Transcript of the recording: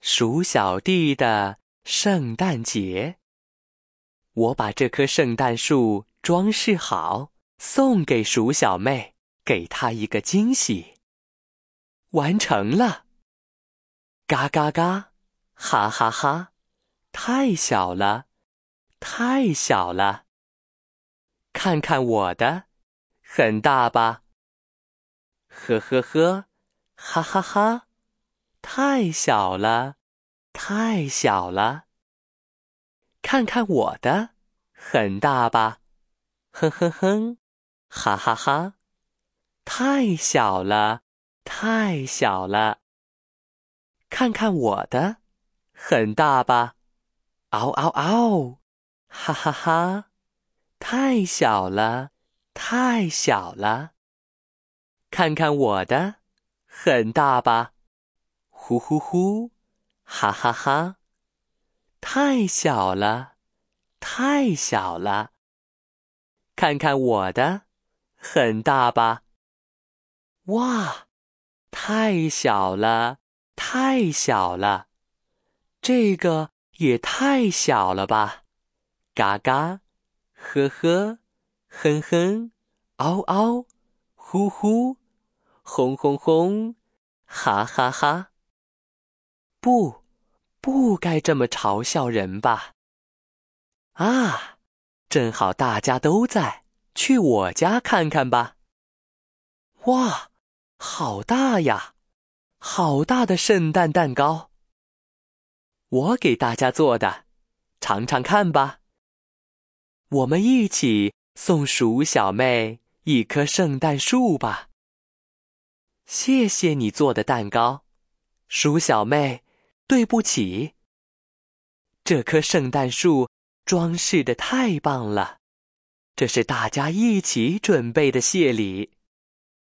鼠小弟的圣诞节。我把这棵圣诞树装饰好，送给鼠小妹，给她一个惊喜。完成了！嘎嘎嘎，哈哈哈，太小了，太小了。看看我的，很大吧？呵呵呵，哈哈哈，太小了，太小了。看看我的，很大吧？哼哼哼，哈哈哈，太小了，太小了。看看我的，很大吧？嗷嗷嗷，哈哈哈，太小了，太小了。看看我的，很大吧？呼呼呼，哈哈哈，太小了，太小了。看看我的，很大吧？哇，太小了，太小了。这个也太小了吧！嘎嘎，呵呵，哼哼，嗷嗷，呼呼，轰轰轰，哈哈哈。不该这么嘲笑人吧？啊，正好大家都在，去我家看看吧。哇，好大呀！好大的圣诞蛋糕！我给大家做的，尝尝看吧。我们一起送鼠小妹一棵圣诞树吧。谢谢你做的蛋糕，鼠小妹，对不起。这棵圣诞树装饰得太棒了，这是大家一起准备的谢礼。